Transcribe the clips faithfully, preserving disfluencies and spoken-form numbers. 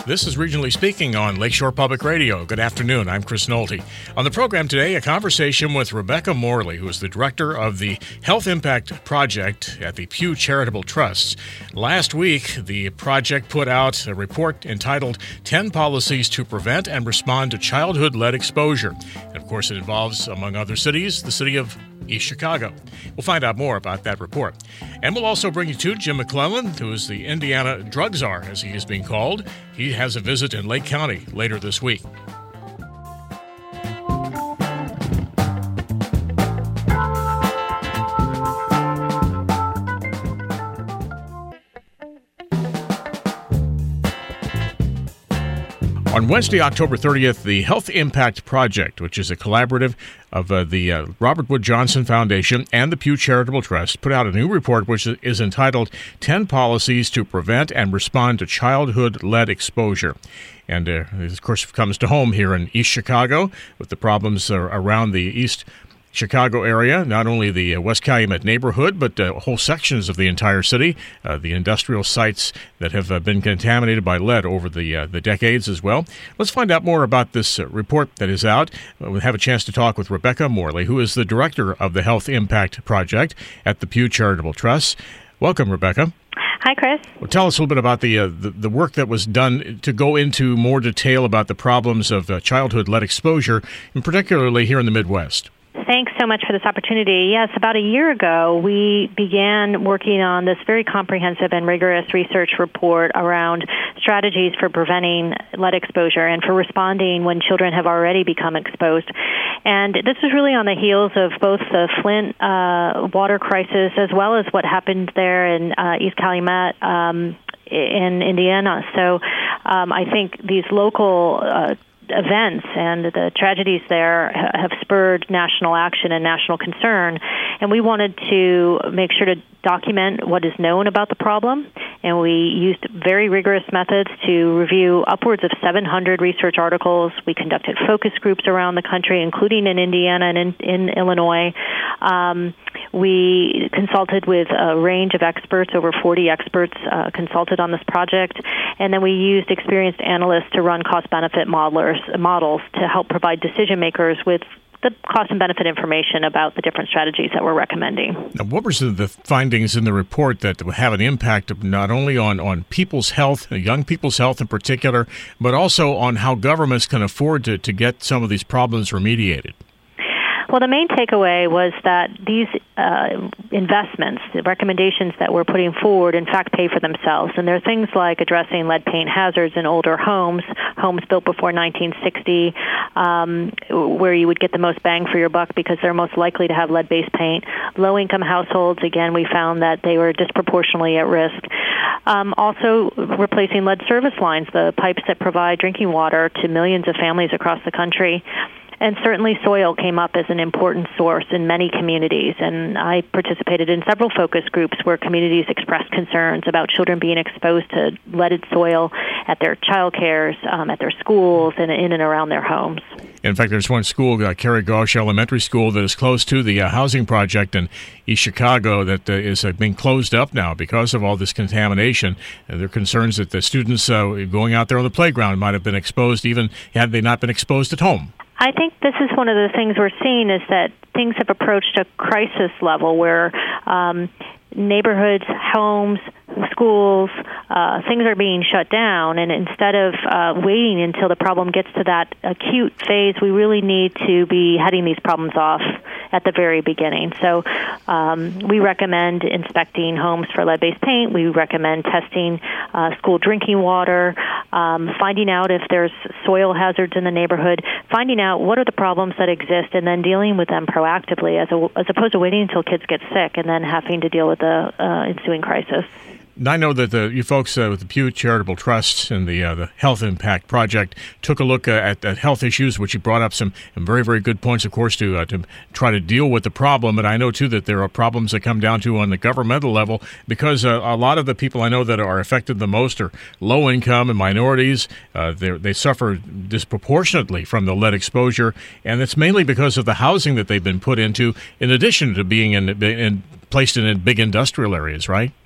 This is Regionally Speaking on Lakeshore Public Radio. Good afternoon. I'm Chris Nolte. On the program today, a conversation with Rebecca Morley, who is the director of the Health Impact Project at the Pew Charitable Trusts. Last week, the project put out a report entitled ten Policies to Prevent and Respond to Childhood Lead Exposure. And of course, it involves, among other cities, the city of East Chicago. We'll find out more about that report. And we'll also bring you to Jim McClellan, who is the Indiana Drug Czar, as he is being called. He has a visit in Lake County later this week. On Wednesday, October thirtieth, the Health Impact Project, which is a collaborative of uh, the uh, Robert Wood Johnson Foundation and the Pew Charitable Trust, put out a new report which is entitled ten Policies to Prevent and Respond to Childhood Lead Exposure. And uh, it, of course, comes to home here in East Chicago with the problems uh, around the East Chicago area, not only the uh, West Calumet neighborhood, but uh, whole sections of the entire city, uh, the industrial sites that have uh, been contaminated by lead over the uh, the decades as well. Let's find out more about this uh, report that is out. We'll have a chance to talk with Rebecca Morley, who is the director of the Health Impact Project at the Pew Charitable Trust. Welcome, Rebecca. Hi, Chris. Well, tell us a little bit about the, uh, the the work that was done to go into more detail about the problems of uh, childhood lead exposure, and particularly here in the Midwest. Thanks so much for this opportunity. Yes, about a year ago, we began working on this very comprehensive and rigorous research report around strategies for preventing lead exposure and for responding when children have already become exposed. And this was really on the heels of both the Flint uh, water crisis as well as what happened there in uh, East Calumet um, in Indiana. So um, I think these local uh, events and the tragedies there have spurred national action and national concern, and we wanted to make sure to document what is known about the problem, and we used very rigorous methods to review upwards of seven hundred research articles. We conducted focus groups around the country, including in Indiana and in, in Illinois. Um, we consulted with a range of experts, over forty experts uh, consulted on this project, and then we used experienced analysts to run cost-benefit modelers, models to help provide decision makers with the cost and benefit information about the different strategies that we're recommending. Now, what were some of the findings in the report that would have an impact of not only on, on people's health, young people's health in particular, but also on how governments can afford to, to get some of these problems remediated? Well, the main takeaway was that these uh, investments, the recommendations that we're putting forward, in fact, pay for themselves. And there are things like addressing lead paint hazards in older homes, homes built before nineteen sixty, um, where you would get the most bang for your buck because they're most likely to have lead-based paint. Low-income households, again, we found that they were disproportionately at risk. Um, also, replacing lead service lines, the pipes that provide drinking water to millions of families across the country. And certainly soil came up as an important source in many communities. And I participated in several focus groups where communities expressed concerns about children being exposed to leaded soil at their child cares, um, at their schools, and in and around their homes. In fact, there's one school, uh, Carrie Gauche Elementary School, that is close to the uh, housing project in East Chicago that uh, is uh, being closed up now because of all this contamination. And there are concerns that the students uh, going out there on the playground might have been exposed even had they not been exposed at home. I think this is one of the things we're seeing is that things have approached a crisis level where um, neighborhoods, homes, schools, uh, things are being shut down, and instead of uh, waiting until the problem gets to that acute phase, we really need to be heading these problems off at the very beginning. So um, we recommend inspecting homes for lead-based paint. We recommend testing uh, school drinking water, um, finding out if there's soil hazards in the neighborhood, finding out what are the problems that exist, and then dealing with them proactively as, a, as opposed to waiting until kids get sick and then having to deal with the uh, ensuing crisis. I know that the, you folks uh, with the Pew Charitable Trust and the uh, the Health Impact Project took a look uh, at, at health issues, which you brought up some, some very, very good points, of course, to uh, to try to deal with the problem. But I know, too, that there are problems that come down to on the governmental level because uh, a lot of the people I know that are affected the most are low income and minorities. Uh, they suffer disproportionately from the lead exposure, and it's mainly because of the housing that they've been put into, in addition to being in, in placed in big industrial areas, right?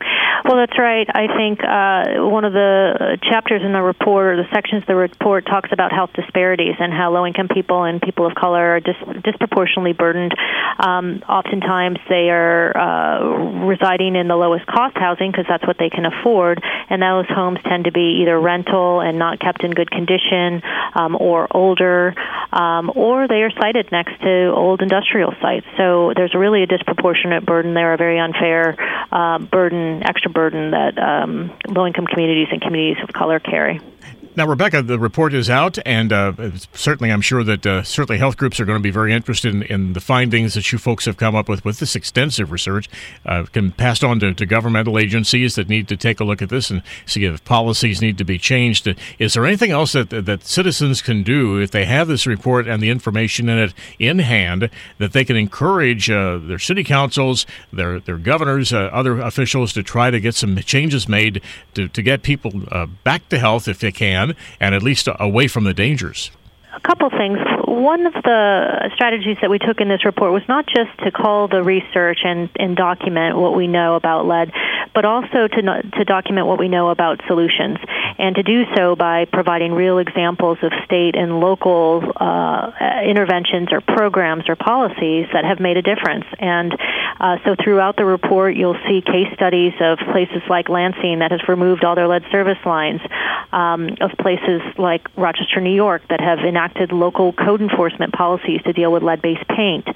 Well, that's right. I think uh, one of the chapters in the report, or the sections of the report, talks about health disparities and how low-income people and people of color are dis- disproportionately burdened. Um, oftentimes, they are uh, residing in the lowest-cost housing because that's what they can afford, and those homes tend to be either rental and not kept in good condition, um, or older, um, or they are sited next to old industrial sites. So there's really a disproportionate burden there, a very unfair uh, burden, extra burden that um, low-income communities and communities of color carry. Now, Rebecca, the report is out, and uh, certainly I'm sure that uh, certainly health groups are going to be very interested in, in the findings that you folks have come up with with this extensive research. Uh, can pass on to, to governmental agencies that need to take a look at this and see if policies need to be changed. Is there anything else that that citizens can do if they have this report and the information in it in hand that they can encourage uh, their city councils, their their governors, uh, other officials to try to get some changes made to, to get people uh, back to health if they can, and at least away from the dangers? A couple things. One of the strategies that we took in this report was not just to call the research and, and document what we know about lead, but also to no, to document what we know about solutions, and to do so by providing real examples of state and local uh, interventions or programs or policies that have made a difference. And uh, so throughout the report, you'll see case studies of places like Lansing that has removed all their lead service lines, um, of places like Rochester, New York that have enacted local code enforcement policies to deal with lead-based paint.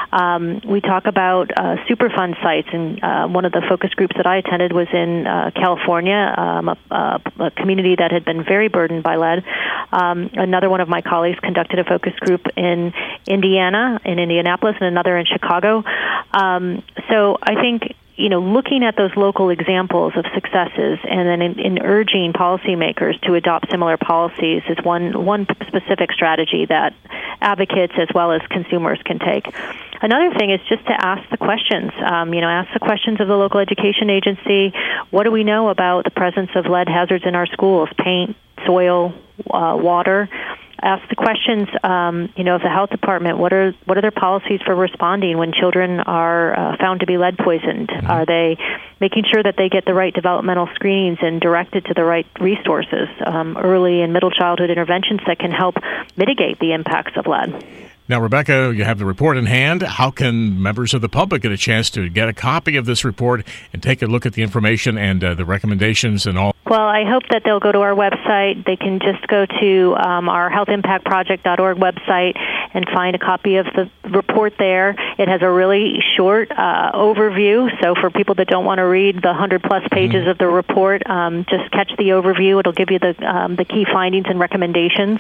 Um, we talk about uh, Superfund sites, and uh, one of the focus groups that I attended was in uh, California, um, a, a, a community that had been very burdened by lead. Um, another one of my colleagues conducted a focus group in Indiana, in Indianapolis, and another in Chicago. Um, so I think, you know, looking at those local examples of successes and then in, in urging policymakers to adopt similar policies is one one specific strategy that advocates as well as consumers can take. Another thing is just to ask the questions. Um, you know, ask the questions of the local education agency. What do we know about the presence of lead hazards in our schools? Paint, soil, uh, water. Ask the questions, um, you know, of the health department. What are what are their policies for responding when children are uh, found to be lead poisoned? Mm-hmm. Are they making sure that they get the right developmental screenings and directed to the right resources, um, early and middle childhood interventions that can help mitigate the impacts of lead? Now, Rebecca, you have the report in hand. How can members of the public get a chance to get a copy of this report and take a look at the information and uh, the recommendations and all? Well, I hope that they'll go to our website. They can just go to um, our health impact project dot org website and find a copy of the report there. It has a really short uh, overview, so for people that don't want to read the one hundred plus pages mm-hmm. of the report, um, just catch the overview. It'll give you the um, the key findings and recommendations.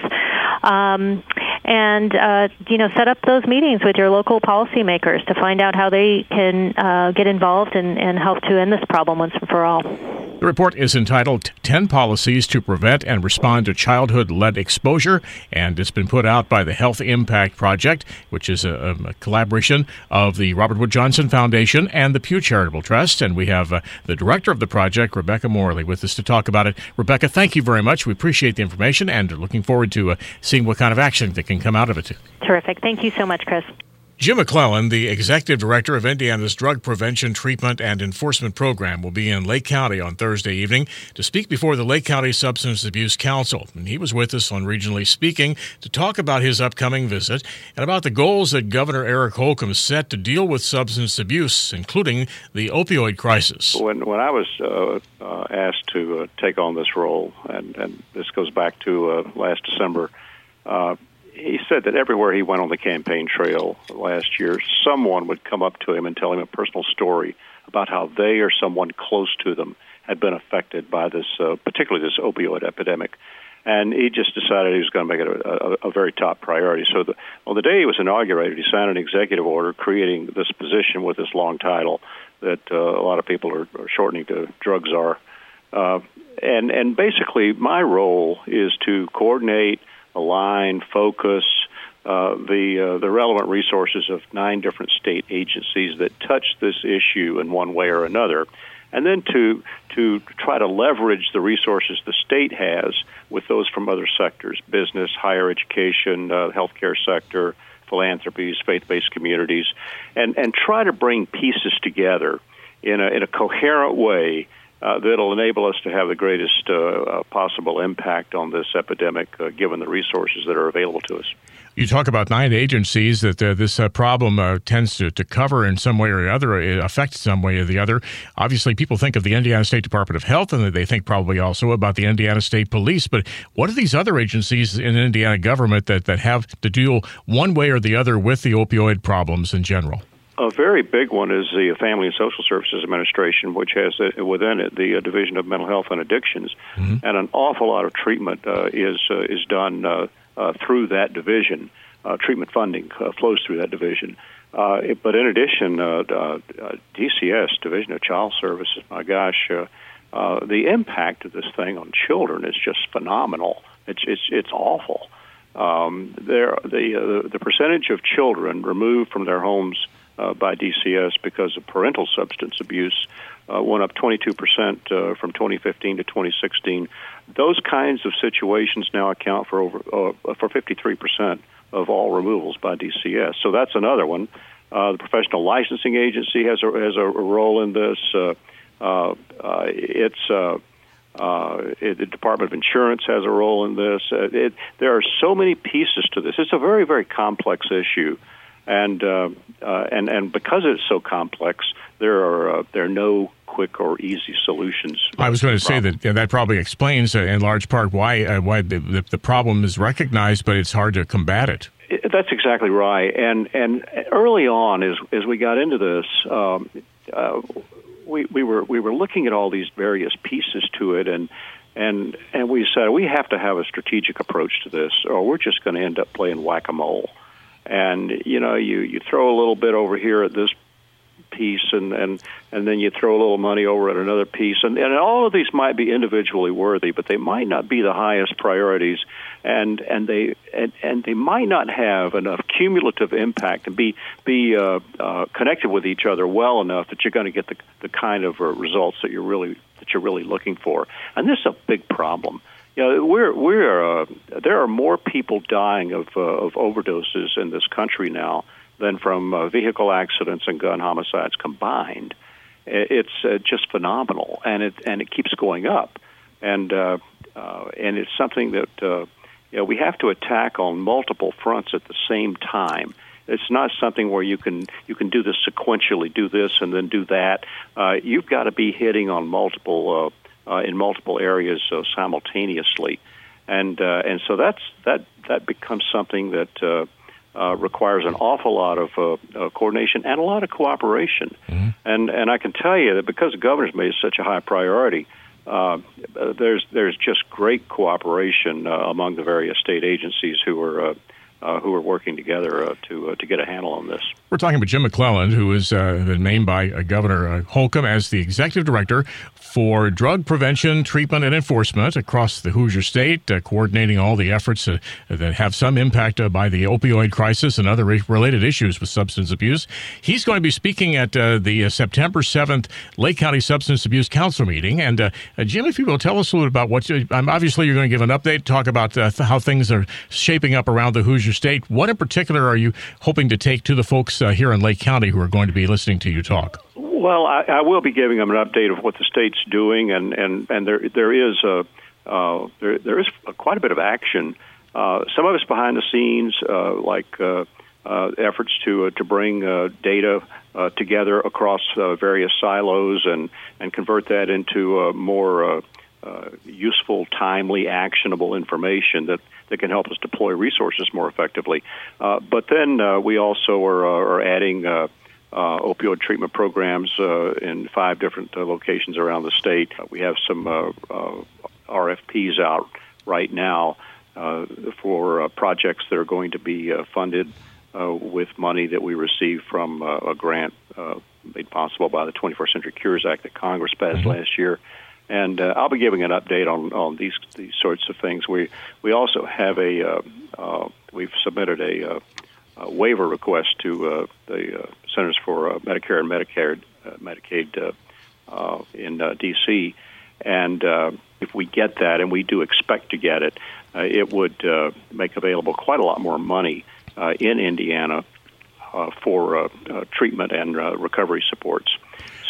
Um, and, uh, you know, set up those meetings with your local policymakers to find out how they can uh, get involved and, and help to end this problem once and for all. The report is entitled ten Policies to Prevent and Respond to Childhood Lead Exposure, and it's been put out by the Health Impact Project, which is a, a collaboration of the Robert Wood Johnson Foundation and the Pew Charitable Trust. And we have uh, the director of the project, Rebecca Morley, with us to talk about it. Rebecca, thank you very much. We appreciate the information and are looking forward to uh, seeing what kind of action that can come out of it. Terrific. Thank you so much, Chris. Jim McClellan, the executive director of Indiana's Drug Prevention, Treatment, and Enforcement Program, will be in Lake County on Thursday evening to speak before the Lake County Substance Abuse Council. And he was with us on Regionally Speaking to talk about his upcoming visit and about the goals that Governor Eric Holcomb set to deal with substance abuse, including the opioid crisis. When when I was uh, uh, asked to uh, take on this role, and, and this goes back to uh, last December, uh, he said that everywhere he went on the campaign trail last year, someone would come up to him and tell him a personal story about how they or someone close to them had been affected by this, uh, particularly this opioid epidemic. And he just decided he was going to make it a, a, a very top priority. So the, on the day he was inaugurated, he signed an executive order creating this position with this long title that uh, a lot of people are, are shortening to drug czar. Uh, and, and basically my role is to coordinate, align, focus uh, the uh, the relevant resources of nine different state agencies that touch this issue in one way or another, and then to to try to leverage the resources the state has with those from other sectors, business, higher education, uh, healthcare sector, philanthropies, faith-based communities, and, and try to bring pieces together in a, in a coherent way uh, that'll enable us to have the greatest uh, uh, possible impact on this epidemic, uh, given the resources that are available to us. You talk about nine agencies that uh, this uh, problem uh, tends to, to cover in some way or the other, it affects some way or the other. Obviously, people think of the Indiana State Department of Health, and they think probably also about the Indiana State Police. But what are these other agencies in Indiana government that, that have to deal one way or the other with the opioid problems in general? A very big one is the Family and Social Services Administration, which has uh, within it the uh, Division of Mental Health and Addictions, mm-hmm. and an awful lot of treatment uh, is uh, is done uh, uh, through that division. Uh, treatment funding uh, flows through that division. Uh, it, but in addition, uh, uh, D C S, Division of Child Services, my gosh, uh, uh, the impact of this thing on children is just phenomenal. It's it's it's awful. Um, there, the uh, the percentage of children removed from their homes Uh, by D C S because of parental substance abuse uh, went up twenty-two percent uh, from twenty fifteen to twenty sixteen. Those kinds of situations now account for over uh, for fifty-three percent of all removals by D C S. So that's another one. Uh, the Professional Licensing Agency has a has a role in this. Uh, uh, uh, it's uh, uh, it, the Department of Insurance has a role in this. Uh, it, there are so many pieces to this. It's a very very complex issue. And uh, uh, and and because it's so complex, there are uh, there are no quick or easy solutions. I was going to say that yeah, that probably explains, uh, in large part, why uh, why the, the the problem is recognized, but it's hard to combat it. it that's exactly right. And and early on, as as we got into this, um, uh, we we were we were looking at all these various pieces to it, and and and we said we have to have a strategic approach to this, or we're just going to end up playing whack-a-mole. And, you know, you, you throw a little bit over here at this piece, and, and, and then you throw a little money over at another piece. And, and all of these might be individually worthy, but they might not be the highest priorities, and, and, they, and, and they might not have enough cumulative impact and be, be uh, uh, connected with each other well enough that you're going to get the, the kind of uh, results that you're really that you're really looking for. And this is a big problem. You know, we're we're uh, there are more people dying of uh, of overdoses in this country now than from uh, vehicle accidents and gun homicides combined. It's uh, just phenomenal, and it and it keeps going up, and uh, uh, and it's something that uh, you know we have to attack on multiple fronts at the same time. It's not something where you can you can do this sequentially, do this and then do that. Uh, you've got to be hitting on multiple. Uh, Uh, in multiple areas uh, simultaneously, and uh, and so that's that that becomes something that uh, uh, requires an awful lot of uh, uh, coordination and a lot of cooperation. Mm-hmm. And and I can tell you that because the governor's made such a high priority, uh, there's there's just great cooperation uh, among the various state agencies who are. Uh, Uh, who are working together uh, to uh, to get a handle on this. We're talking about Jim McClelland, who has uh, been named by uh, Governor uh, Holcomb as the executive director for drug prevention, treatment, and enforcement across the Hoosier State, uh, coordinating all the efforts uh, that have some impact uh, by the opioid crisis and other re- related issues with substance abuse. He's going to be speaking at uh, the uh, September seventh Lake County Substance Abuse Council meeting. And uh, uh, Jim, if you will, tell us a little about what you, um, obviously you're going to give an update, talk about uh, th- how things are shaping up around the Hoosier State. What in particular are you hoping to take to the folks uh, here in Lake County who are going to be listening to you talk? Well, I, I will be giving them an update of what the state's doing, and, and, and there there is a uh, there there is a, quite a bit of action. Uh, some of it's behind the scenes, uh, like uh, uh, efforts to uh, to bring uh, data uh, together across uh, various silos and and convert that into uh, more uh, uh, useful, timely, actionable information that. that can help us deploy resources more effectively. Uh, but then uh, we also are, uh, are adding uh, uh, opioid treatment programs uh, in five different uh, locations around the state. Uh, we have some uh, uh, R F Ps out right now uh, for uh, projects that are going to be uh, funded uh, with money that we receive from uh, a grant uh, made possible by the twenty-first Century Cures Act that Congress passed mm-hmm. last year. And uh, I'll be giving an update on, on these these sorts of things. We we also have a uh, uh, we've submitted a, uh, a waiver request to uh, the uh, Centers for uh, Medicare and Medicare uh, Medicaid uh, uh, in uh, D C And uh, if we get that, and we do expect to get it, uh, it would uh, make available quite a lot more money uh, in Indiana uh, for uh, uh, treatment and uh, recovery supports.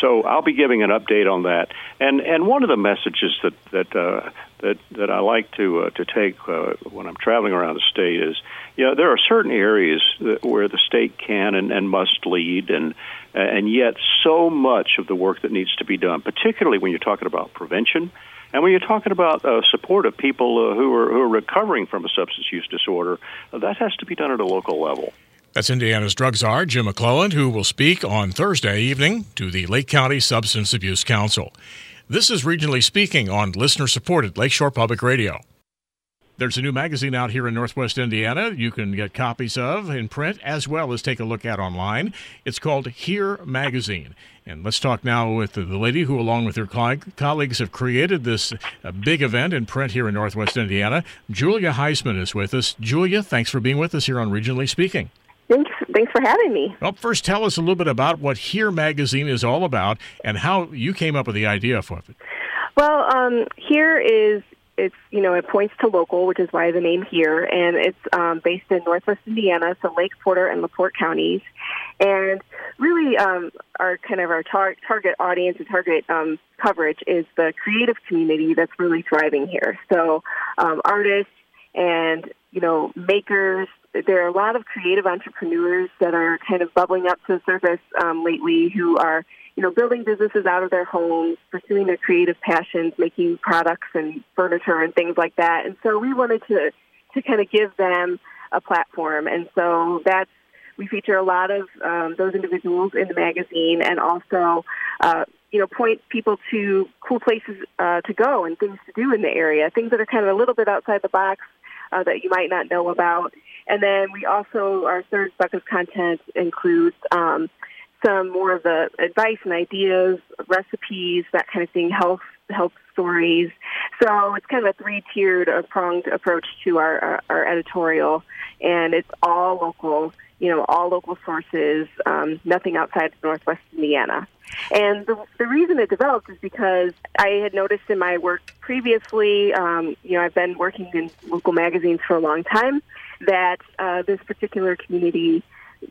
so I'll be giving an update on that. And and one of the messages that that uh, that that I like to uh, to take uh, when I'm traveling around the state is, you know, there are certain areas that, where the state can and, and must lead, and and yet so much of the work that needs to be done, particularly when you're talking about prevention. And when you're talking about uh, support of people uh, who are who are recovering from a substance use disorder, uh, that has to be done at a local level. That's Indiana's drug czar, Jim McClelland, who will speak on Thursday evening to the Lake County Substance Abuse Council. This is Regionally Speaking on listener-supported Lakeshore Public Radio. There's a new magazine out here in Northwest Indiana you can get copies of in print as well as take a look at online. It's called Here Magazine. And let's talk now with the lady who, along with her colleagues, have created this uh, big event in print here in Northwest Indiana. Julia Heisman is with us. Julia, thanks for being with us here on Regionally Speaking. Thanks, thanks for having me. Well, first, tell us a little bit about what Here Magazine is all about and how you came up with the idea for it. Well, um, Here is, it's, you know, it points to local, which is why the name Here, and it's um, based in Northwest Indiana, so Lake Porter and LaPorte counties. And really, um, our kind of our tar- target audience and target um, coverage is the creative community that's really thriving here. So um, artists and, you know, makers. There are a lot of creative entrepreneurs that are kind of bubbling up to the surface um, lately who are, you know, building businesses out of their homes, pursuing their creative passions, making products and furniture and things like that. And so we wanted to, to kind of give them a platform. And so that's, we feature a lot of um, those individuals in the magazine, and also, uh, you know, point people to cool places uh, to go and things to do in the area, things that are kind of a little bit outside the box uh, that you might not know about. And then we also, our third bucket of content includes um, some more of the advice and ideas, recipes, that kind of thing, health health stories. So it's kind of a three-tiered, uh, pronged approach to our, our, our editorial, and it's all local, you know, all local sources, um, nothing outside of Northwest Indiana. And the, the reason it developed is because I had noticed in my work previously, um, you know, I've been working in local magazines for a long time, that uh, this particular community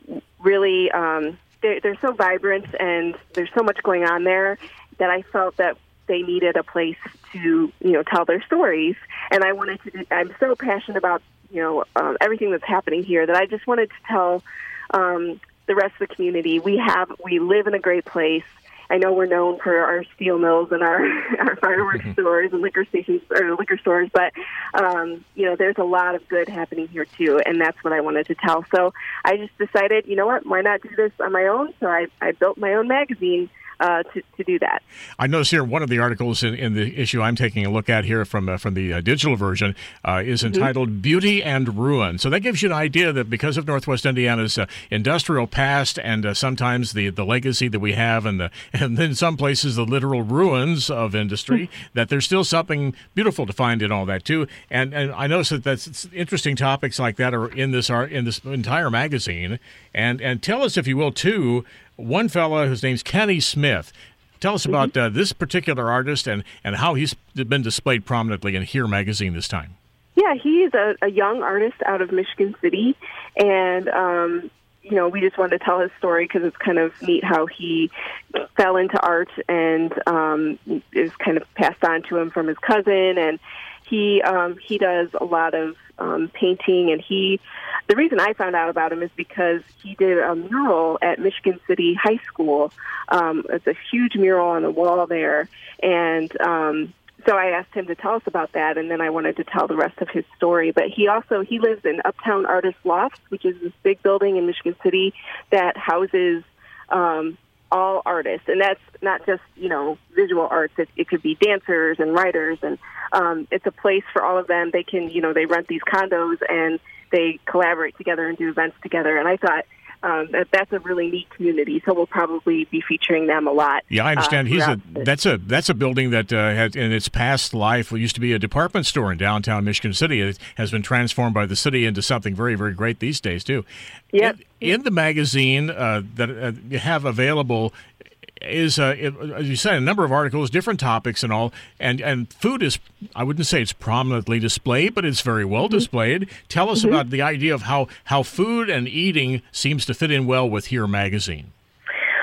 really, um, they're, they're so vibrant and there's so much going on there that I felt that they needed a place to, you know, tell their stories. And I wanted to, do, I'm so passionate about, you know, um, everything that's happening here that I just wanted to tell um, the rest of the community, we have, we live in a great place. I know we're known for our steel mills and our, our fireworks stores and liquor stations or liquor stores, but um, you know, there's a lot of good happening here too, and that's what I wanted to tell. So I just decided, you know what, why not do this on my own? So I, I built my own magazine. Uh, to, to do that. I notice here one of the articles in, in the issue I'm taking a look at here from uh, from the uh, digital version uh, is entitled mm-hmm. Beauty and Ruin. So that gives you an idea that because of Northwest Indiana's uh, industrial past and uh, sometimes the, the legacy that we have and the and then some places the literal ruins of industry, that there's still something beautiful to find in all that too. And and I notice that that's interesting topics like that are in this art in this entire magazine. And and tell us, if you will, too, one fella whose name's Kenny Smith. Tell us about uh, this particular artist and, and how he's been displayed prominently in Here magazine this time. Yeah, he's a, a young artist out of Michigan City, and um, you know, we just wanted to tell his story because it's kind of neat how he fell into art and um, is kind of passed on to him from his cousin, and he um, he does a lot of um, painting, and he. The reason I found out about him is because he did a mural at Michigan City High School. Um, it's a huge mural on the wall there, and um, so I asked him to tell us about that, and then I wanted to tell the rest of his story. But he also, he lives in Uptown Artist Loft, which is this big building in Michigan City that houses um, all artists, and that's not just, you know, visual arts. It, it could be dancers and writers, and um, it's a place for all of them. They can, you know, they rent these condos, and they collaborate together and do events together. And I thought um, that that's a really neat community, so we'll probably be featuring them a lot. Yeah, I understand. Uh, He's a that's a that's a building that uh, had in its past life used to be a department store in downtown Michigan City. It has been transformed by the city into something very, very great these days too. Yep. In, in the magazine uh, that uh, you have available is, uh, it, as you said, a number of articles, different topics and all, and, and food is, I wouldn't say it's prominently displayed, but it's very well mm-hmm. displayed. Tell us mm-hmm. about the idea of how, how food and eating seems to fit in well with Here magazine. Well,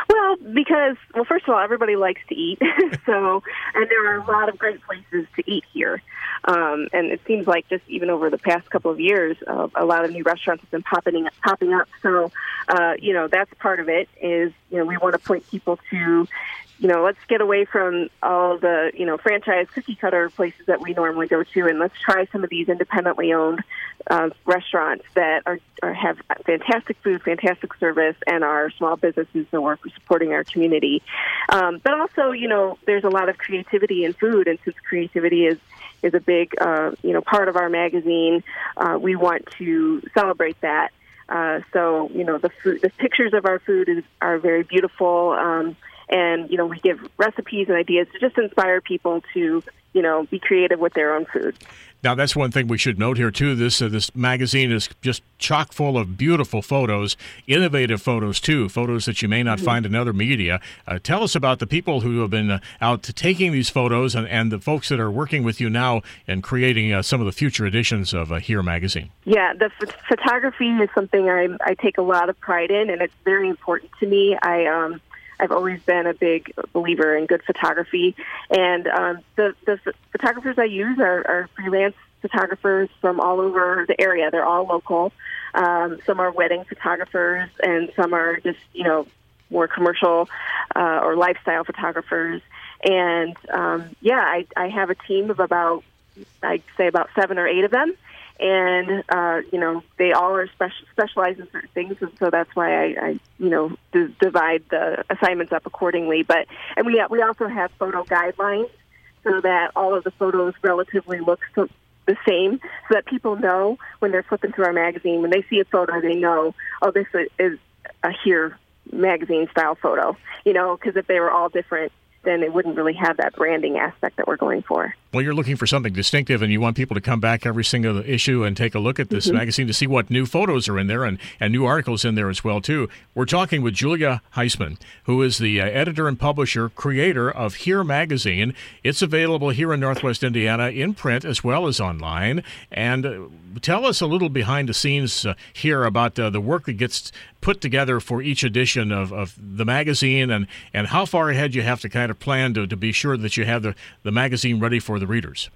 because, well, first of all, everybody likes to eat. So, and there are a lot of great places to eat here. Um, and it seems like just even over the past couple of years, uh, a lot of new restaurants have been popping popping up. So, uh, you know, that's part of it is, you know, we want to point people to, you know, let's get away from all the, you know, franchise cookie cutter places that we normally go to, and let's try some of these independently owned uh, restaurants that are, are have fantastic food, fantastic service, and are small businesses that work for supporting our community. Um, but also, you know, there's a lot of creativity in food, and since creativity is is a big, uh, you know, part of our magazine, uh, we want to celebrate that. Uh, so, you know, the food, the pictures of our food is, are very beautiful. Um, And, you know, we give recipes and ideas to just inspire people to, you know, be creative with their own food. Now, that's one thing we should note here, too. This uh, this magazine is just chock full of beautiful photos, innovative photos, too, photos that you may not mm-hmm. find in other media. Uh, tell us about the people who have been uh, out taking these photos and, and the folks that are working with you now in creating uh, some of the future editions of uh, Here Magazine. Yeah, the ph- photography is something I, I take a lot of pride in, and it's very important to me. I um. I've always been a big believer in good photography, and um, the, the ph- photographers I use are, are freelance photographers from all over the area. They're all local. Um, some are wedding photographers, and some are just, you know, more commercial uh, or lifestyle photographers. And, um, yeah, I, I have a team of about, I'd say about seven or eight of them. And, uh, you know, they all are special, specialized in certain things, and so that's why I, I you know, d- divide the assignments up accordingly. But and we we also have photo guidelines so that all of the photos relatively look so, the same, so that people know when they're flipping through our magazine, when they see a photo, they know, oh, this is a Here magazine-style photo, you know, because if they were all different, then it wouldn't really have that branding aspect that we're going for. Well, you're looking for something distinctive, and you want people to come back every single issue and take a look at this mm-hmm. magazine to see what new photos are in there and, and new articles in there as well, too. We're talking with Julia Heisman, who is the uh, editor and publisher, creator of Here Magazine. It's available here in Northwest Indiana in print as well as online. And uh, tell us a little behind the scenes uh, here about uh, the work that gets put together for each edition of, of the magazine, and, and how far ahead you have to kind of plan to, to be sure that you have the, the magazine ready for the readers.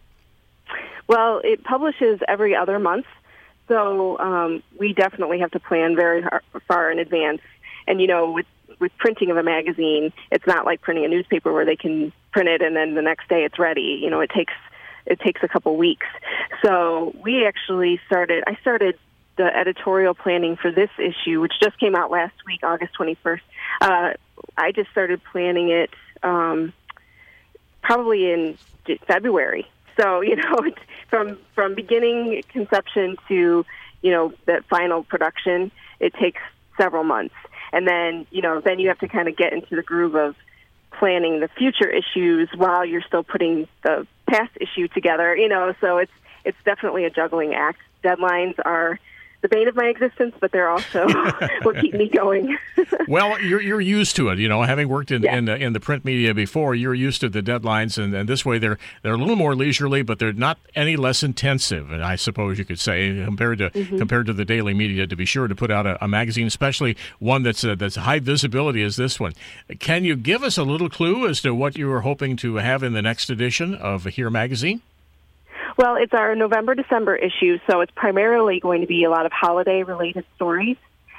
Well, it publishes every other month, so um, we definitely have to plan very hard, far in advance. And, you know, with, with printing of a magazine, it's not like printing a newspaper where they can print it and then the next day it's ready. You know, it takes it takes a couple weeks. So we actually started, I started the editorial planning for this issue, which just came out last week, August twenty-first. Uh, I just started planning it um, probably in February. So, you know, from from beginning conception to, you know, the final production, it takes several months. And then, you know, then you have to kind of get into the groove of planning the future issues while you're still putting the past issue together, you know, so it's it's definitely a juggling act. Deadlines are the bane of my existence, but they're also what keep me going. Well, you're you're used to it, you know, having worked in yeah. in, the, in the print media before. You're used to the deadlines, and, and this way they're they're a little more leisurely, but they're not any less intensive, and I suppose you could say, compared to mm-hmm. compared to the daily media. To be sure to put out a, a magazine, especially one that's uh, that's high visibility as this one. Can you give us a little clue as to what you are hoping to have in the next edition of Here Magazine? Well, it's our November-December issue, so it's primarily going to be a lot of holiday-related stories.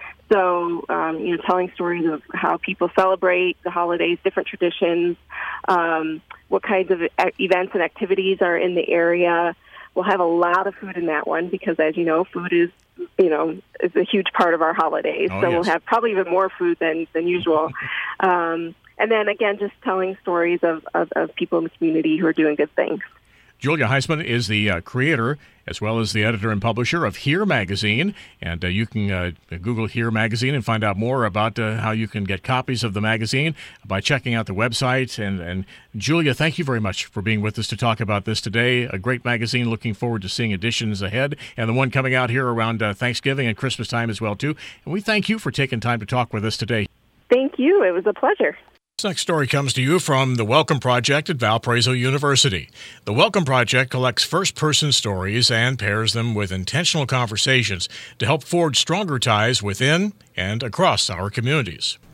So, um, you know, telling stories of how people celebrate the holidays, different traditions, um, what kinds of events and activities are in the area. We'll have a lot of food in that one because, as you know, food is, you know, is a huge part of our holidays. Oh, so yes. We'll have probably even more food than, than usual. um, and then, again, just telling stories of, of, of people in the community who are doing good things. Julia Heisman is the uh, creator as well as the editor and publisher of Here Magazine, and uh, you can uh, Google Here Magazine and find out more about uh, how you can get copies of the magazine by checking out the website. And, and Julia, thank you very much for being with us to talk about this today. A great magazine. Looking forward to seeing editions ahead, and the one coming out here around uh, Thanksgiving and Christmas time as well, too. And we thank you for taking time to talk with us today. Thank you. It was a pleasure. This next story comes to you from the Welcome Project at Valparaiso University. The Welcome Project collects first-person stories and pairs them with intentional conversations to help forge stronger ties within and across our communities.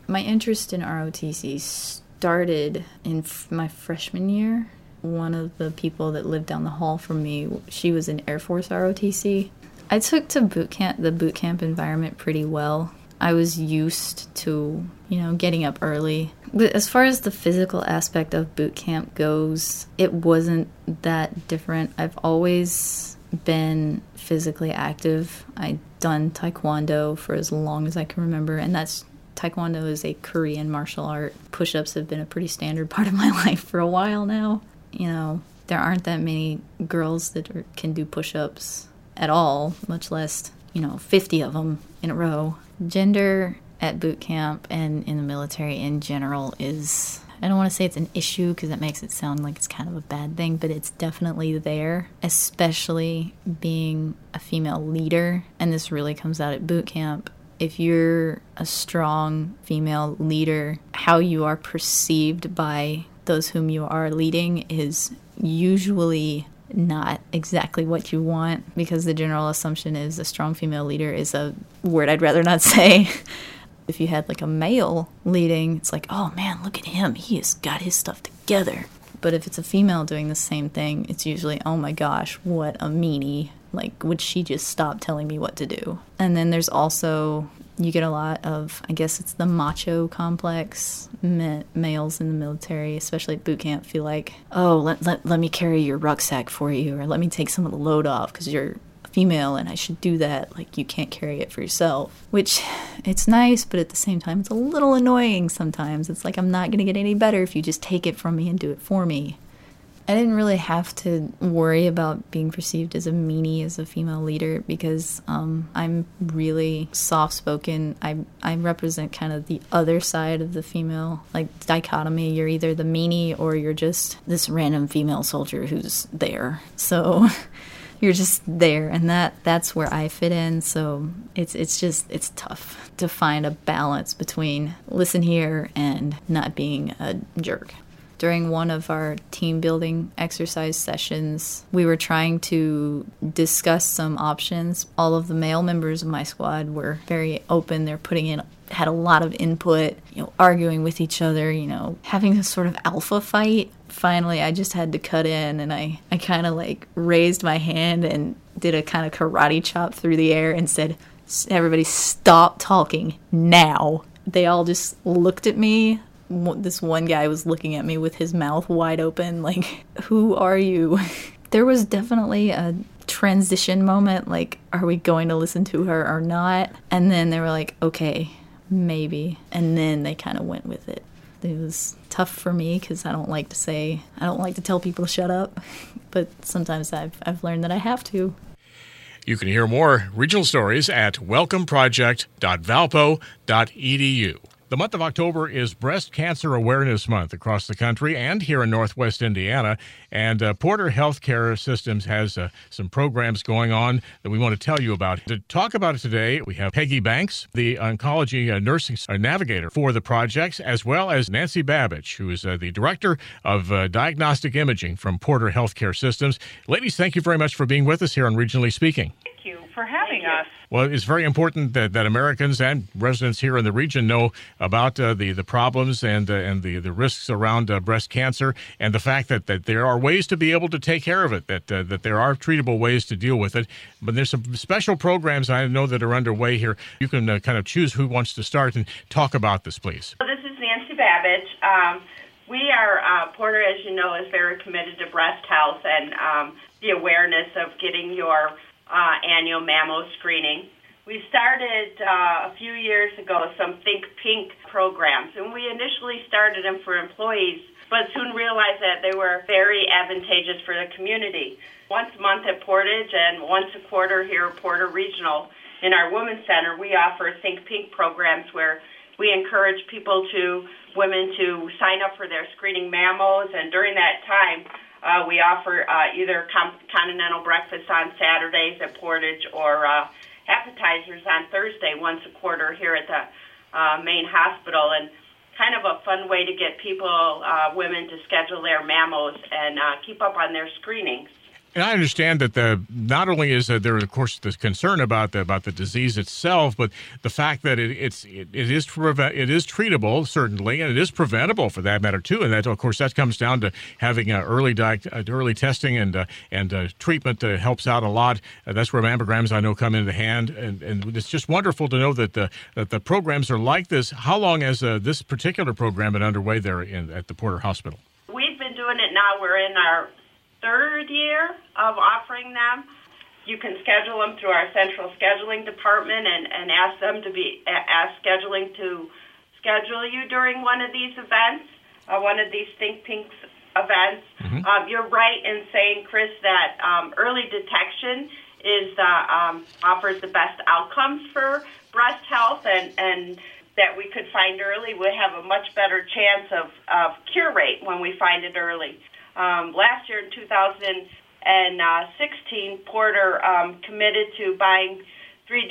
My interest in R O T C started in f- my freshman year. One of the people that lived down the hall from me, she was in Air Force R O T C. I took to boot camp, the boot camp environment pretty well. I was used to, you know, getting up early. But as far as the physical aspect of boot camp goes, it wasn't that different. I've always been physically active. I've done Taekwondo for as long as I can remember, and that's Taekwondo is a Korean martial art. Push-ups have been a pretty standard part of my life for a while now. You know, there aren't that many girls that are, can do push-ups at all, much less, you know, fifty of them in a row. Gender at boot camp and in the military in general is, I don't want to say it's an issue because that makes it sound like it's kind of a bad thing, but it's definitely there, especially being a female leader. And this really comes out at boot camp. If you're a strong female leader, how you are perceived by those whom you are leading is usually not exactly what you want, because the general assumption is a strong female leader is a word I'd rather not say. If you had like a male leading, it's like, oh man, look at him, he has got his stuff together. But if it's a female doing the same thing, it's usually, oh my gosh, what a meanie. Like, would she just stop telling me what to do? And then there's also, you get a lot of, I guess it's the macho complex. Ma- males in the military, especially at boot camp, feel like, oh, let, let, let me carry your rucksack for you, or let me take some of the load off because you're a female and I should do that. Like, you can't carry it for yourself. Which, it's nice, but at the same time, it's a little annoying sometimes. It's like, I'm not going to get any better if you just take it from me and do it for me. I didn't really have to worry about being perceived as a meanie as a female leader because um, I'm really soft-spoken. I I represent kind of the other side of the female, like, dichotomy. You're either the meanie or you're just this random female soldier who's there. So you're just there, and that that's where I fit in. So it's it's just, it's tough to find a balance between listen here and not being a jerk. During one of our team building exercise sessions, we were trying to discuss some options. All of the male members of my squad were very open. They're putting in, had a lot of input, you know, arguing with each other, you know, having a sort of alpha fight. Finally, I just had to cut in, and I, I kind of like raised my hand and did a kind of karate chop through the air and said, everybody stop talking now. They all just looked at me. This one guy was looking at me with his mouth wide open, like, who are you? There was definitely a transition moment, like, are we going to listen to her or not? And then they were like, okay, maybe. And then they kind of went with it. It was tough for me because I don't like to say, I don't like to tell people to shut up, but sometimes I've I've learned that I have to. You can hear more regional stories at welcome project dot valpo dot e d u. The month of October is Breast Cancer Awareness Month across the country and here in Northwest Indiana. And uh, Porter Healthcare Systems has uh, some programs going on that we want to tell you about. To talk about it today, we have Peggy Banks, the oncology uh, nursing uh, navigator for the projects, as well as Nancy Babbage, who is uh, the director of uh, diagnostic imaging from Porter Healthcare Systems. Ladies, thank you very much for being with us here on Regionally Speaking. Thank you for having us. Well, it's very important that, that Americans and residents here in the region know about uh, the, the problems and uh, and the, the risks around uh, breast cancer, and the fact that, that there are ways to be able to take care of it, that uh, that there are treatable ways to deal with it. But there's some special programs I know that are underway here. You can uh, kind of choose who wants to start and talk about this, please. Well, this is Nancy Babbage. Um, we are, uh, Porter, as you know, is very committed to breast health and um, the awareness of getting your Uh, annual mammo screening. We started uh, a few years ago some Think Pink programs, and we initially started them for employees, but soon realized that they were very advantageous for the community. Once a month at Portage and once a quarter here at Porter Regional in our Women's Center, we offer Think Pink programs where we encourage people to, women to sign up for their screening mammos, and during that time, Uh, we offer uh, either com- continental breakfast on Saturdays at Portage or uh, appetizers on Thursday once a quarter here at the uh, main hospital, and kind of a fun way to get people, uh, women, to schedule their mammos and uh, keep up on their screenings. And I understand that the not only is uh, there, of course, the concern about the about the disease itself, but the fact that it, it's it, it is preve- it is treatable certainly, and it is preventable for that matter too. And that, of course, that comes down to having uh, early diag- uh, early testing and uh, and uh, treatment uh, helps out a lot. Uh, that's where mammograms, I know, come into hand, and, and it's just wonderful to know that the that the programs are like this. How long has uh, this particular program been underway there in, at the Porter Hospital? We've been doing it now. We're in our third year of offering them. You can schedule them through our central scheduling department and, and ask them to be, ask scheduling to schedule you during one of these events, uh, one of these Think Pinks events. Mm-hmm. Um, you're right in saying, Chris, that um, early detection is uh, um, offers the best outcomes for breast health, and, and that we could find early, we have a much better chance of, of cure rate when we find it early. Um, last year in two thousand sixteen, Porter um, committed to buying three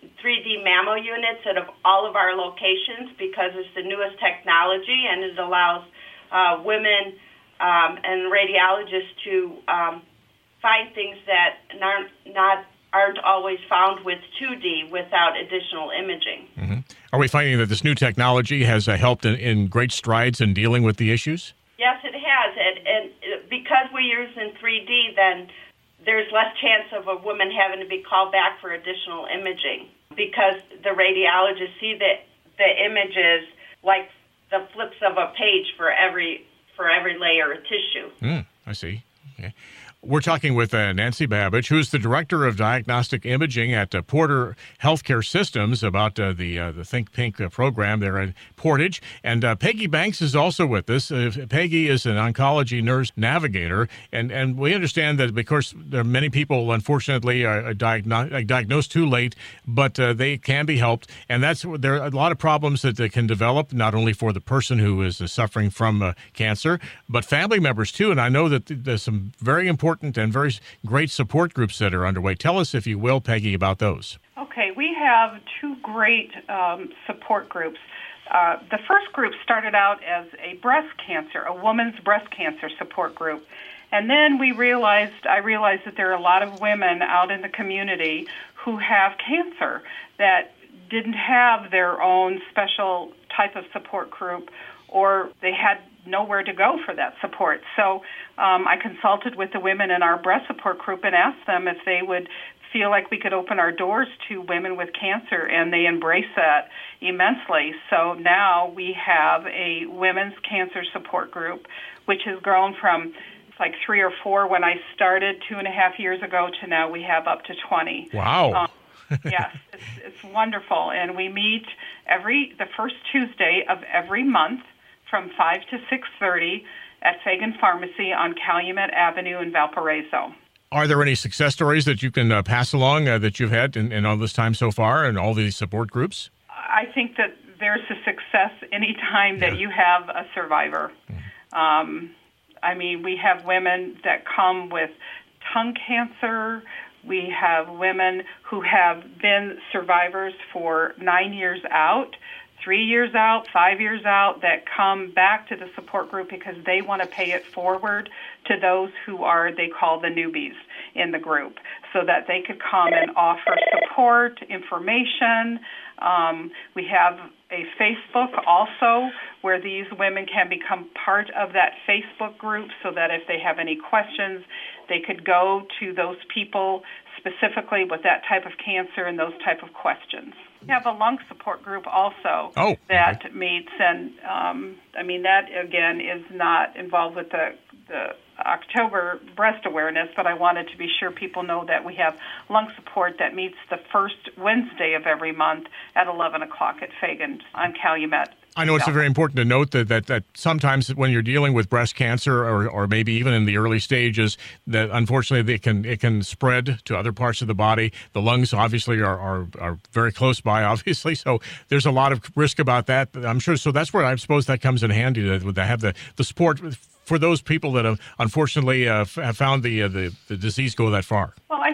D mammo units at all of our locations because it's the newest technology and it allows uh, women um, and radiologists to um, find things that aren't, not, aren't always found with two D without additional imaging. Mm-hmm. Are we finding that this new technology has uh, helped in, in great strides in dealing with the issues? Yes, it has, and, and because we use in three D, then there's less chance of a woman having to be called back for additional imaging because the radiologists see the the images like the flips of a page for every for every layer of tissue. Mm, I see. Okay. We're talking with uh, Nancy Babich, who's the Director of Diagnostic Imaging at uh, Porter Healthcare Systems, about uh, the uh, the Think Pink uh, program there at Portage. And uh, Peggy Banks is also with us. Uh, Peggy is an oncology nurse navigator, and, and we understand that because there are many people, unfortunately, are diagno- diagnosed too late, but uh, they can be helped. And that's there are a lot of problems that they can develop, not only for the person who is uh, suffering from uh, cancer, but family members too. And I know that there's some very important and very great support groups that are underway. Tell us, if you will, Peggy, about those. Okay, we have two great um, support groups. Uh, the first group started out as a breast cancer, a woman's breast cancer support group. And then we realized, I realized that there are a lot of women out in the community who have cancer that didn't have their own special type of support group, or they had nowhere to go for that support. So um, I consulted with the women in our breast support group and asked them if they would feel like we could open our doors to women with cancer, and they embrace that immensely. So now we have a women's cancer support group, which has grown from like three or four when I started two and a half years ago to now we have up to twenty. Wow. Um, yes, it's, it's wonderful. And we meet every the first Tuesday of every month from five to six thirty at Fagan Pharmacy on Calumet Avenue in Valparaiso. Are there any success stories that you can uh, pass along uh, that you've had in, in all this time so far and all these support groups? I think that there's a success any time that yeah. you have a survivor. Mm-hmm. Um, I mean, we have women that come with tongue cancer. We have women who have been survivors for nine years out, three years out, five years out, that come back to the support group because they want to pay it forward to those who are, they call the newbies in the group, so that they could come and offer support, information. Um, we have a Facebook also where these women can become part of that Facebook group so that if they have any questions, they could go to those people specifically with that type of cancer and those type of questions. We have a lung support group also oh, that okay. meets, and um, I mean, that, again, is not involved with the, the October breast awareness, but I wanted to be sure people know that we have lung support that meets the first Wednesday of every month at eleven o'clock at Fagan on Calumet. I know it's very important to note that, that, that sometimes when you're dealing with breast cancer, or, or maybe even in the early stages, that unfortunately it can it can spread to other parts of the body. The lungs obviously are, are, are very close by, obviously, so there's a lot of risk about that. I'm sure. So that's where I suppose that comes in handy to, to have the, the support for those people that have unfortunately uh, have found the, uh, the the disease go that far. Well, I think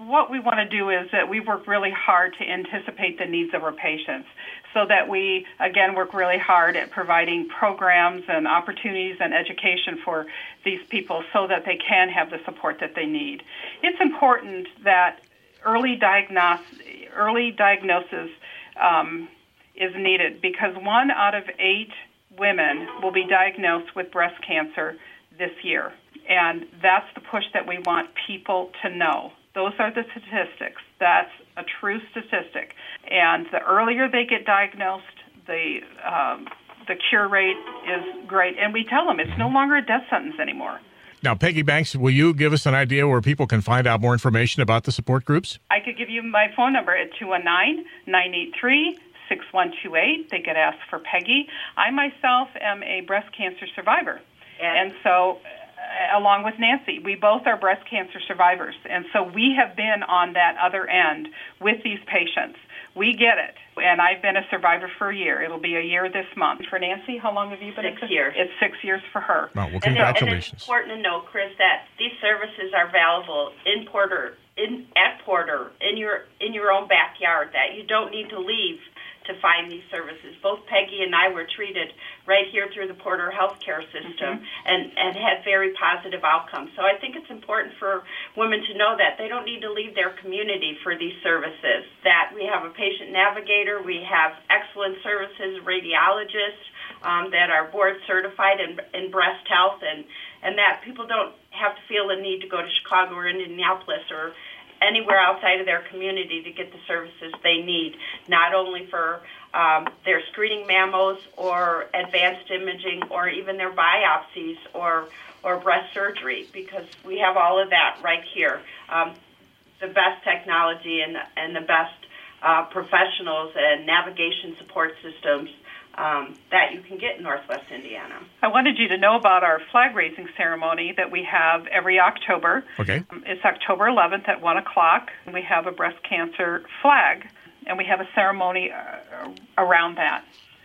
what we want to do is that we work really hard to anticipate the needs of our patients, so that we, again, work really hard at providing programs and opportunities and education for these people so that they can have the support that they need. It's important that early, diagnos- early diagnosis um, is needed, because one out of eight women will be diagnosed with breast cancer this year. And that's the push that we want people to know. Those are the statistics. That's a true statistic. And the earlier they get diagnosed, the um, the cure rate is great. And we tell them it's no longer a death sentence anymore. Now, Peggy Banks, will you give us an idea where people can find out more information about the support groups? I could give you my phone number at two one nine, nine eight three, six one two eight. They could ask for Peggy. I myself am a breast cancer survivor. And so, uh, along with Nancy, we both are breast cancer survivors. And so we have been on that other end with these patients. We get it. And I've been a survivor for a year. It'll be a year this month. For Nancy, how long have you been? Six a, years. It's six years for her. Well, well And, congratulations. and it's important to know, Chris, that these services are available in Porter, in at Porter, in your in your own backyard. That you don't need to leave to find these services. Both Peggy and I were treated right here through the Porter healthcare system, mm-hmm. and, and had very positive outcomes. So I think it's important for women to know that they don't need to leave their community for these services, that we have a patient navigator, we have excellent services, radiologists um, that are board certified in, in breast health, and, and that people don't have to feel the need to go to Chicago or Indianapolis or anywhere outside of their community to get the services they need, not only for um, their screening mammos or advanced imaging or even their biopsies or or breast surgery, because we have all of that right here. Um, the best technology and, and the best uh, professionals and navigation support systems Um, that you can get in Northwest Indiana. I wanted you to know about our flag-raising ceremony that we have every October. Okay. Um, it's October eleventh at one o'clock. We have a breast cancer flag, and we have a ceremony uh, around that.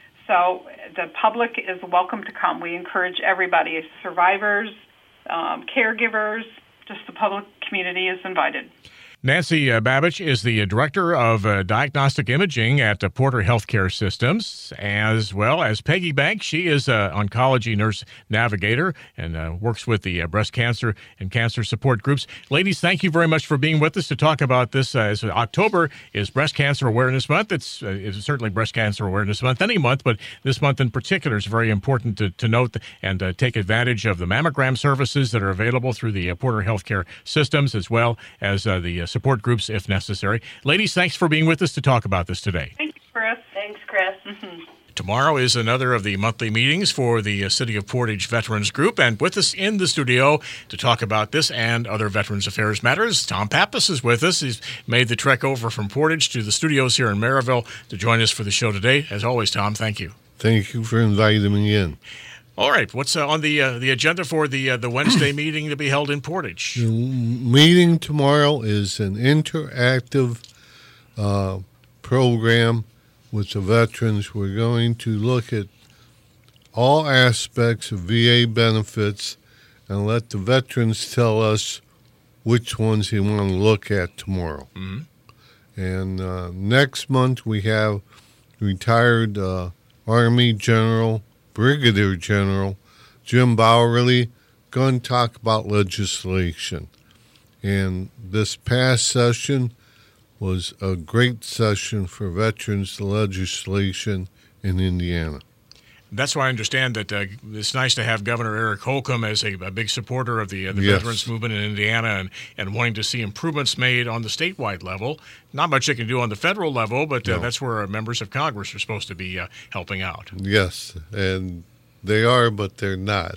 So the public is welcome to come. We encourage everybody, survivors, um, caregivers, just the public community is invited. Nancy uh, Babich is the uh, Director of uh, Diagnostic Imaging at uh, Porter Healthcare Systems, as well as Peggy Banks. She is an oncology nurse navigator and uh, works with the uh, breast cancer and cancer support groups. Ladies, thank you very much for being with us to talk about this. Uh, as October is Breast Cancer Awareness Month. It's, uh, it's certainly Breast Cancer Awareness Month any month, but this month in particular is very important to, to note and uh, take advantage of the mammogram services that are available through the uh, Porter Healthcare Systems, as well as uh, the uh, support groups if necessary. Ladies, thanks for being with us to talk about this today. Thank you, Chris. Thanks, Chris. Mm-hmm. Tomorrow is another of the monthly meetings for the uh, City of Portage Veterans Group, and with us in the studio to talk about this and other Veterans Affairs matters, Tom Pappas is with us. He's made the trek over from Portage to the studios here in Maryville to join us for the show today. As always, Tom, thank you. Thank you for inviting me in. All right, what's uh, on the uh, the agenda for the uh, the Wednesday meeting to be held in Portage? The meeting tomorrow is an interactive uh, program with the veterans. We're going to look at all aspects of V A benefits and let the veterans tell us which ones they want to look at tomorrow. Mm-hmm. And uh, next month we have retired uh, Army General Brigadier General Jim Bowerly going to talk about legislation. And this past session was a great session for veterans legislation in Indiana. That's why I understand that uh, it's nice to have Governor Eric Holcomb as a, a big supporter of the, uh, the yes. veterans movement in Indiana and, and wanting to see improvements made on the statewide level. Not much they can do on the federal level, but uh, no. that's where uh, members of Congress are supposed to be uh, helping out. Yes, and they are, but they're not.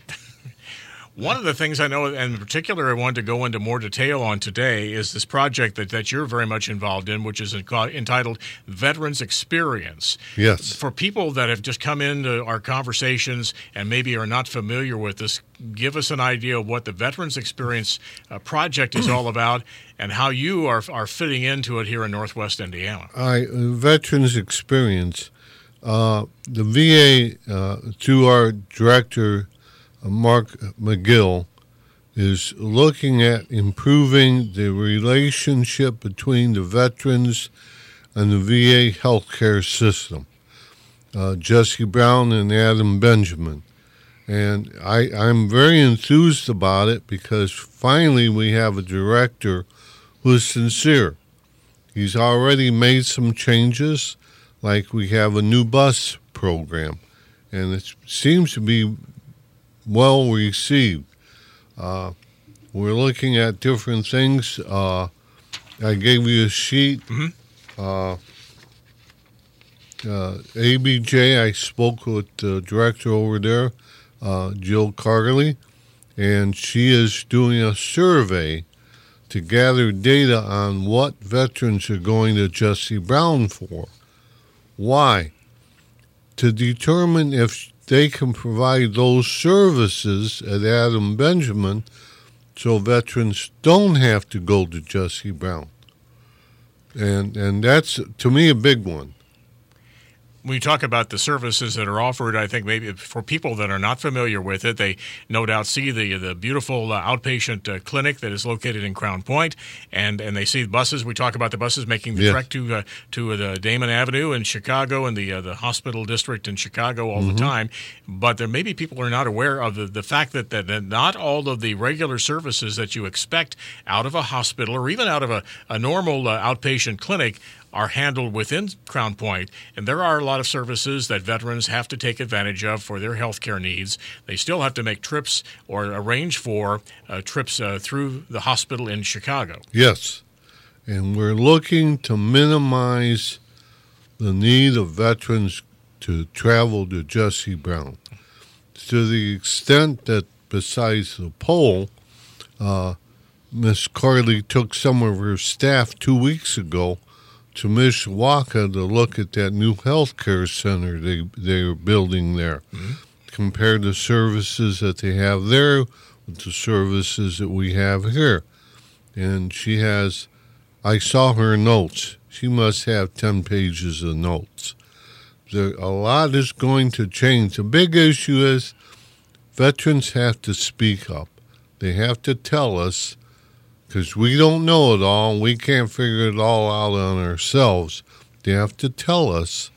One of the things I know, and in particular I wanted to go into more detail on today, is this project that, that you're very much involved in, which is entitled Veterans Experience. Yes. For people that have just come into our conversations and maybe are not familiar with this, give us an idea of what the Veterans Experience uh, project is all about and how you are are fitting into it here in Northwest Indiana. I, uh, Veterans Experience, uh, the V A, uh, to our director, Mark McGill, is looking at improving the relationship between the veterans and the V A healthcare system. Uh, Jesse Brown and Adam Benjamin. And I, I'm very enthused about it because finally we have a director who is sincere. He's already made some changes, like we have a new bus program, and it seems to be well received. Uh, we're looking at different things. Uh, I gave you a sheet. Mm-hmm. Uh, uh, A B J, I spoke with the director over there, uh, Jill Carley, and she is doing a survey to gather data on what veterans are going to Jesse Brown for. Why? To determine if they can provide those services at Adam Benjamin so veterans don't have to go to Jesse Brown. And and that's, to me, a big one. When you talk about the services that are offered, I think maybe for people that are not familiar with it, they no doubt see the the beautiful uh, outpatient uh, clinic that is located in Crown Point, and, and they see buses. We talk about the buses making the yes. trek to uh, to the Damon Avenue in Chicago and the uh, the hospital district in Chicago all mm-hmm. the time. But there maybe people are not aware of the, the fact that, that, that not all of the regular services that you expect out of a hospital or even out of a, a normal uh, outpatient clinic are handled within Crown Point, and there are a lot of services that veterans have to take advantage of for their health care needs. They still have to make trips or arrange for uh, trips uh, through the hospital in Chicago. Yes, and we're looking to minimize the need of veterans to travel to Jesse Brown to the extent that besides the poll, uh, Miss Carley took some of her staff two weeks ago to Mishawaka to look at that new health care center they they're building there, mm-hmm. compare the services that they have there with the services that we have here. And she has, I saw her notes. She must have ten pages of notes. There, a lot is going to change. The big issue is veterans have to speak up. They have to tell us, because we don't know it all, we can't figure it all out on ourselves. They have to tell us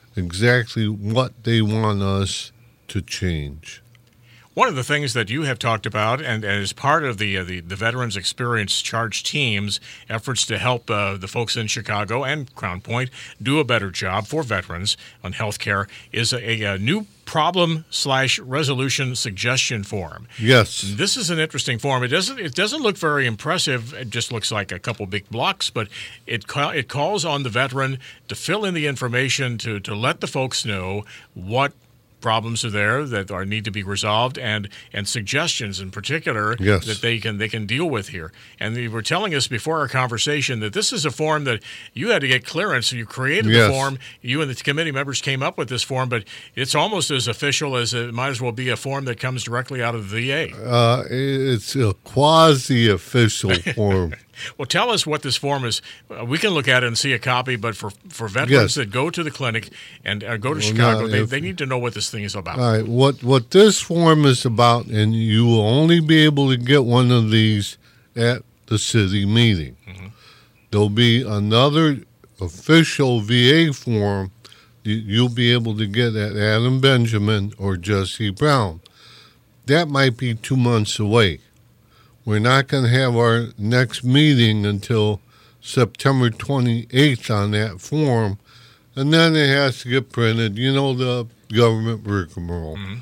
exactly what they want us to change. One of the things that you have talked about, and, and as part of the, uh, the the Veterans Experience Charge Team's efforts to help uh, the folks in Chicago and Crown Point do a better job for veterans on health care, is a, a new problem slash resolution suggestion form. Yes. This is an interesting form. It doesn't it doesn't look very impressive. It just looks like a couple big blocks, but it ca- it calls on the veteran to fill in the information to, to let the folks know what problems are there that are need to be resolved, and and suggestions in particular yes. that they can they can deal with here. And you were telling us before our conversation that this is a form that you had to get clearance. You created yes. the form. You and the committee members came up with this form, but it's almost as official as it might as well be a form that comes directly out of the V A. Uh, it's a quasi-official form. Well, tell us what this form is. Uh, we can look at it and see a copy, but for, for veterans yes. that go to the clinic and uh, go to well, Chicago, now, they, if, they need to know what this thing is about. All right, what, what this form is about, and you will only be able to get one of these at the city meeting. Mm-hmm. There'll be another official V A form you, you'll be able to get at Adam Benjamin or Jesse Brown. That might be two months away. We're not going to have our next meeting until September twenty-eighth on that form, and then it has to get printed. You know, the government rigmarole. Mm-hmm.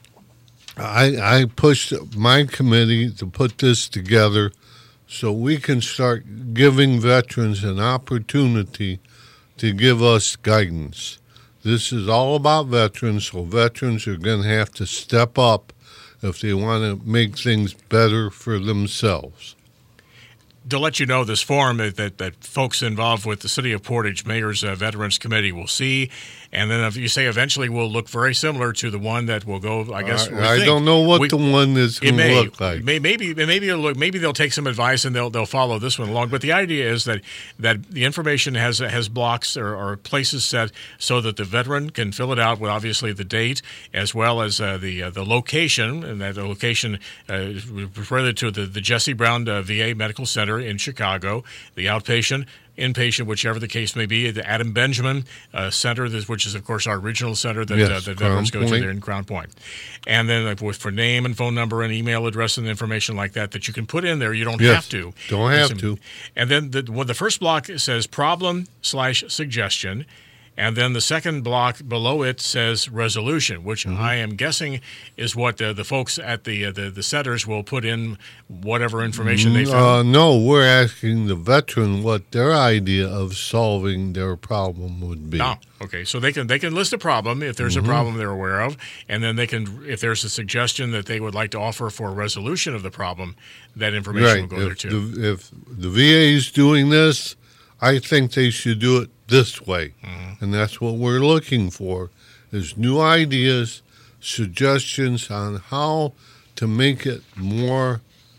I, I pushed my committee to put this together so we can start giving veterans an opportunity to give us guidance. This is all about veterans, so veterans are going to have to step up if they want to make things better for themselves. To let you know, this form that, that, that folks involved with the City of Portage Mayor's uh, Veterans Committee will see, And then if you say eventually will look very similar to the one that will go, I guess. I, I don't know what we, the one is going to look like. May, maybe maybe it'll look, maybe they'll take some advice and they'll they'll follow this one along. But the idea is that that the information has has blocks or, or places set so that the veteran can fill it out with obviously the date as well as uh, the uh, the location, and that location uh, referred to the the Jesse Brown uh, V A Medical Center in Chicago, the outpatient, inpatient, whichever the case may be, the Adam Benjamin uh, Center, which is, of course, our regional center that, yes, uh, that veterans go to there in Crown Point. And then uh, with, for name and phone number and email address and information like that that you can put in there. You don't yes, have to. Don't have Some, to. And then the, well, the first block says problem slash suggestion. And then the second block below it says resolution, which mm-hmm. I am guessing is what the, the folks at the, uh, the the centers will put in whatever information they found. Uh, no, we're asking the veteran what their idea of solving their problem would be. Oh, okay. So they can they can list a problem if there's mm-hmm. a problem they're aware of, and then they can, if there's a suggestion that they would like to offer for a resolution of the problem, that information right. will go if there too. The, if the V A is doing this, I think they should do it this way. Mm-hmm. And that's what we're looking for, is new ideas, suggestions on how to make it more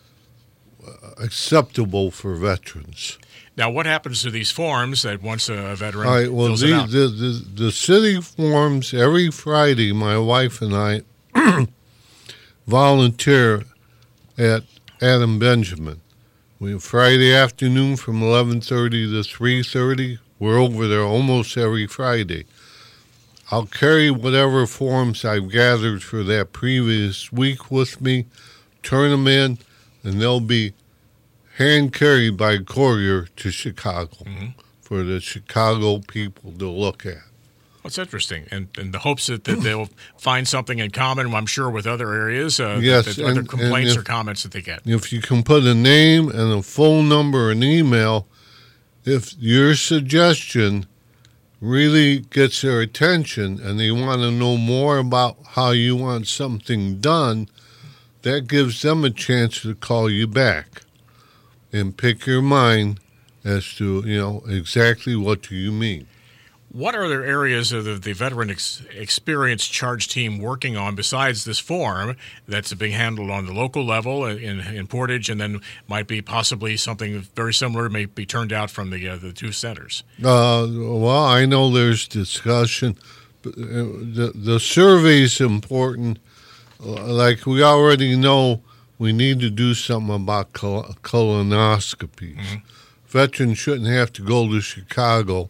acceptable for veterans. Now, what happens to these forms that once a veteran All right, well, fills the, it out? The, the, the city forms, every Friday, my wife and I volunteer at Adam Benjamin. We Friday afternoon from eleven thirty to three thirty. We're over there almost every Friday. I'll carry whatever forms I've gathered for that previous week with me, turn them in, and they'll be hand-carried by courier to Chicago mm-hmm. for the Chicago people to look at. That's interesting, and in the hopes that, that they'll find something in common, I'm sure, with other areas, uh, yes, that, that and, other complaints if, or comments that they get. If you can put a name and a phone number and email, if your suggestion really gets their attention and they want to know more about how you want something done, that gives them a chance to call you back and pick your mind as to, you know, exactly what do you mean. What are there areas of the, the veteran ex- experience charge team working on besides this form that's being handled on the local level in, in Portage, and then might be possibly something very similar may be turned out from the uh, the two centers? Uh, well, I know there's discussion. The, the survey's important. Like we already know, we need to do something about col- colonoscopies. Mm-hmm. Veterans shouldn't have to go to Chicago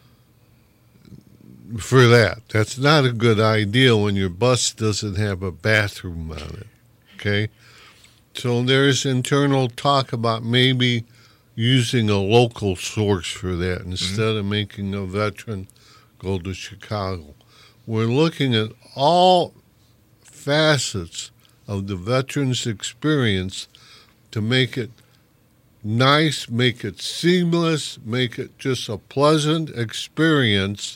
for that. That's not a good idea when your bus doesn't have a bathroom on it, okay? So there's internal talk about maybe using a local source for that instead mm-hmm. of making a veteran go to Chicago. We're looking at all facets of the veteran's experience to make it nice, make it seamless, make it just a pleasant experience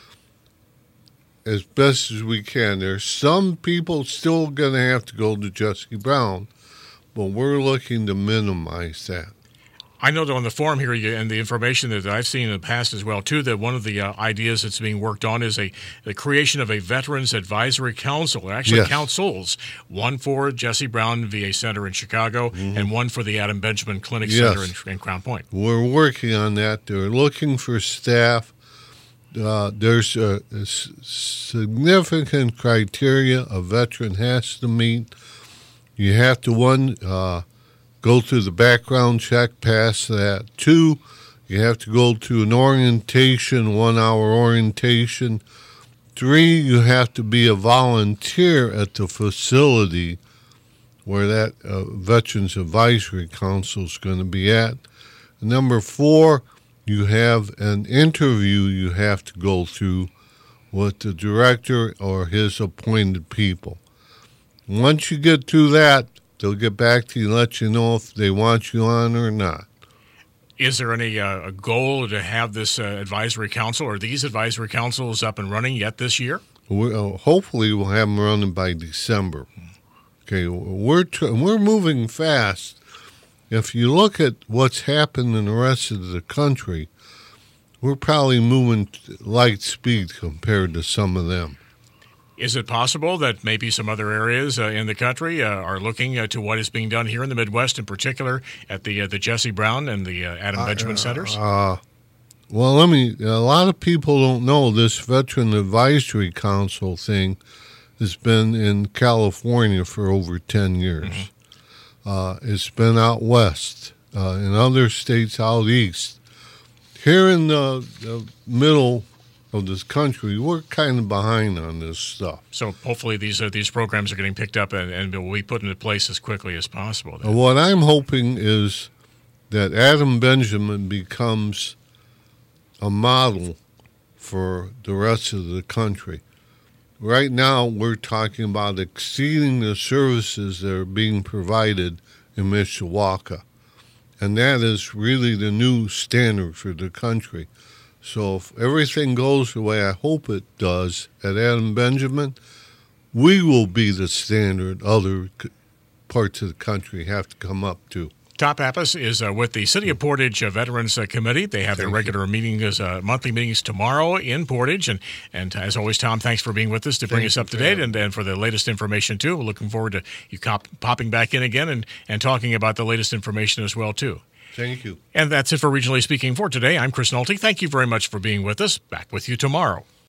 as best as we can. There's some people still going to have to go to Jesse Brown, but we're looking to minimize that. I know that on the form here you, and the information that I've seen in the past as well, too, that one of the uh, ideas that's being worked on is a the creation of a Veterans Advisory Council, actually yes. councils, one for Jesse Brown V A Center in Chicago mm-hmm. and one for the Adam Benjamin Clinic yes. Center in, in Crown Point. We're working on that. They're looking for staff. Uh, there's a, a significant criteria a veteran has to meet. You have to, one, uh, go through the background check, pass that. Two, you have to go to an orientation, one-hour orientation. Three, you have to be a volunteer at the facility where that uh, Veterans Advisory Council is going to be at. And number four, you have an interview you have to go through with the director or his appointed people. Once you get through that, they'll get back to you and let you know if they want you on or not. Is there any uh, a goal to have this uh, advisory council or these advisory councils up and running yet this year? We, uh, hopefully we'll have them running by December. Okay, we're tr- we're moving fast. If you look at what's happened in the rest of the country, we're probably moving light speed compared to some of them. Is it possible that maybe some other areas uh, in the country uh, are looking uh, to what is being done here in the Midwest, in particular at the uh, the Jesse Brown and the uh, Adam Benjamin uh, centers? Uh, well, let me. A lot of people don't know this Veteran Advisory Council thing has been in California for over ten years. Mm-hmm. Uh, it's been out west, uh, in other states out east. Here in the, the middle of this country, we're kind of behind on this stuff. So hopefully these uh, these programs are getting picked up and, and will be put into place as quickly as possible. Then. What I'm hoping is that Adam Benjamin becomes a model for the rest of the country. Right now, we're talking about exceeding the services that are being provided in Mishawaka. And that is really the new standard for the country. So if everything goes the way I hope it does at Adam Benjamin, we will be the standard other parts of the country have to come up to. Tom Pappas is uh, with the City of Portage uh, Veterans uh, Committee. They have Thank their regular you. meetings, uh, monthly meetings tomorrow in Portage. And, and as always, Tom, thanks for being with us to bring Thank us up to date and, and for the latest information, too. We're looking forward to you cop- popping back in again and, and talking about the latest information as well, too. Thank you. And that's it for Regionally Speaking for today. I'm Chris Nolte. Thank you very much for being with us. Back with you tomorrow.